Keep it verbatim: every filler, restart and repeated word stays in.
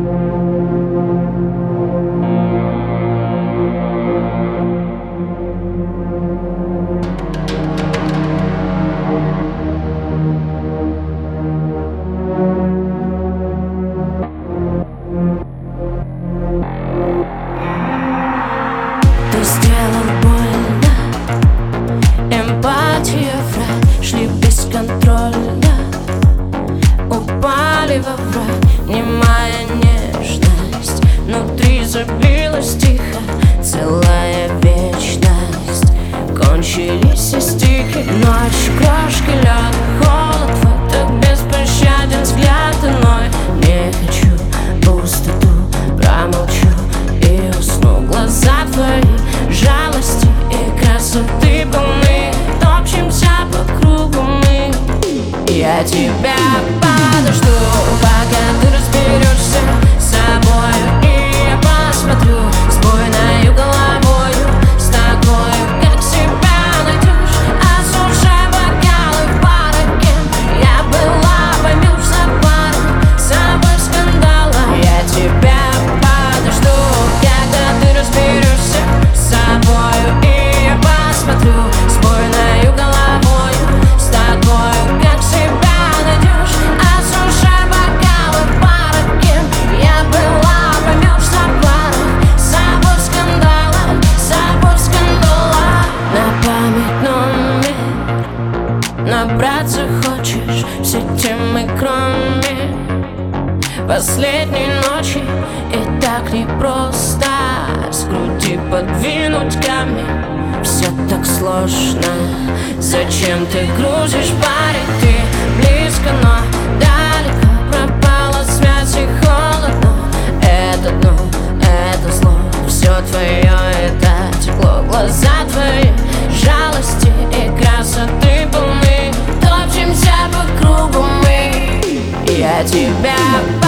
Ты сделал больно, эмпатия, враг, шли бесконтрольно, упали во враг, немая нежность, внутри забилась тихо, целая вечность. Кончились все стихи, ночь, крошки, лед, холод, вот так беспощаден взгляд иной. Не хочу пустоту, промолчу и усну. Глаза твои жалости и красоты полны, топчемся по кругу мы. Я тебя подожду, пока ты разберешься с собой, и я посмотрю с буйною головою, с тобою, как себя найдешь. Осушай бокалы в парке, я была, поймешь за пару, с собой скандала. Я тебя подожду, когда ты разберешься с собою, и я посмотрю с буйною головою, с тобою, как себя найдешь. Осушай бокалы в парке, я была, поймешь за пару, с собой скандала, с собой скандала. На память номер набраться хочешь, все темы кроме последней ночи. И так непросто с груди подвинуть камень, все так сложно. Зачем ты грузишь, парень, ты близко, но далеко. Пропала связь и холодно, это дно, это зло, все твое, это тепло. Глаза твои жалости и красоты полны, топчемся по кругу мы. Я тебя